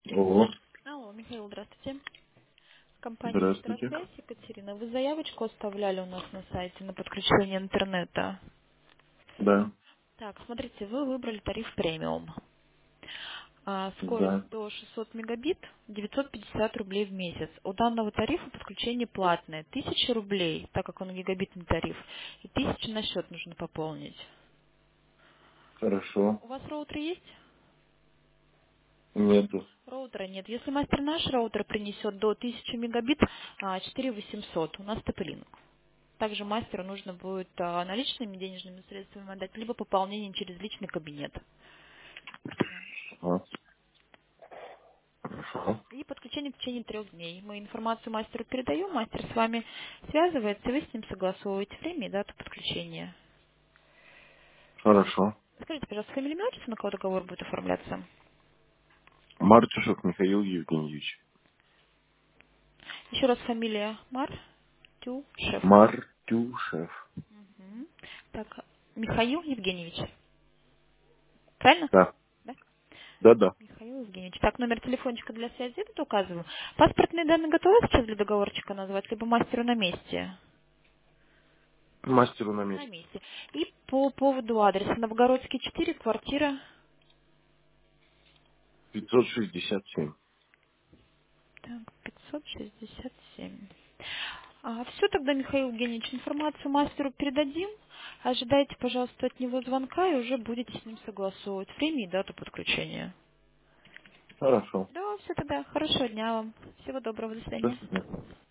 О, Алло, Михаил, здравствуйте. Компания здравствуйте. «Электросвязь», Екатерина. Вы заявочку оставляли у нас на сайте на подключение интернета. Да, Так, смотрите, вы выбрали тариф премиум. Скорость да. до 600 мегабит, 950 рублей в месяц. У данного тарифа подключение платное, 1000 рублей, так как он гигабитный тариф, и 1000 на счет нужно пополнить. Хорошо. У вас роутер есть? Нету. Роутера нет. Если мастер наш роутер принесет до 1000 мегабит, 4800, у нас топ-линк. Также мастеру нужно будет наличными денежными средствами отдать, либо пополнение через личный кабинет. А, хорошо. И подключение в течение 3 дней. Мы информацию мастеру передаем, мастер с вами связывается, и вы с ним согласовываете время и дату подключения. Хорошо. Скажите, пожалуйста, фамилия, имя, отчество, на кого договор будет оформляться? Мартышев Михаил Евгеньевич. Еще раз фамилия Мартюшев. Мартюшев. Мгм. Так, Михаил Евгеньевич. Правильно? Да. Да? Да-да. Михаил Евгеньевич. Так, номер телефончика для связи этот указываю. Паспортные данные готовы сейчас для договорчика назвать, либо мастеру на месте? Мастеру на На месте. месте. И по поводу адреса. Новгородский 4, квартира. 567. Так, 567. Все тогда, Михаил Евгеньевич, информацию мастеру передадим. Ожидайте, пожалуйста, от него звонка и уже будете с ним согласовывать время и дату подключения. Хорошо. Да, все тогда. Хорошего дня вам. Всего доброго. До До свидания. свидания.